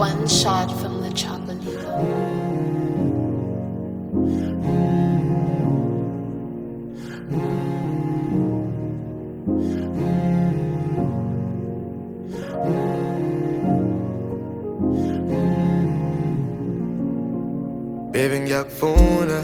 one shot from the Chocolilo. Baby ngiyakufuna,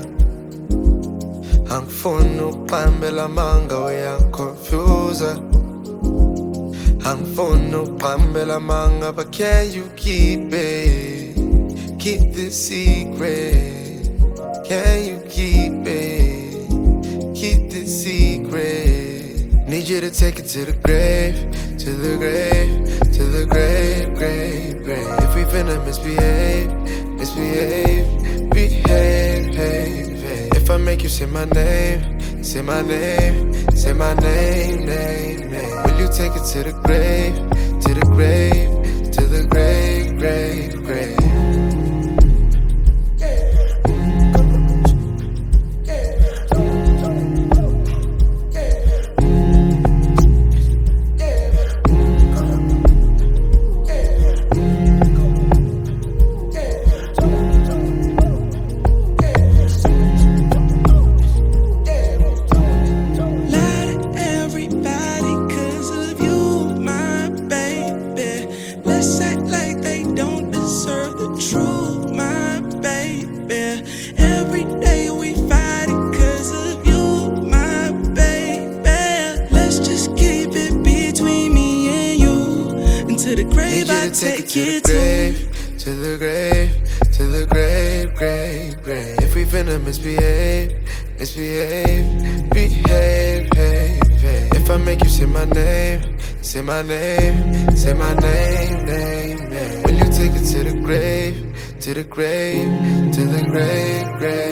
angifuni uqambela amanga uyangiconfusa. Angifuni uqambela amanga, but can you keep it? Keep this secret. Can you keep it? Keep this secret. Need you to take it to the grave, to the grave, to the grave, grave, grave. If we finna misbehave, misbehave, behave, behave, behave. If I make you say my name, say my name, say my name, name, name. Will you take it to the grave, to the grave, to the grave, grave, grave? Take it to the grave, to the grave, to the grave, grave, grave. If we finna misbehave, misbehave, behave, behave, behave. If I make you say my name, say my name, say my name, name, name. Will you take it to the grave, to the grave, to the grave, grave?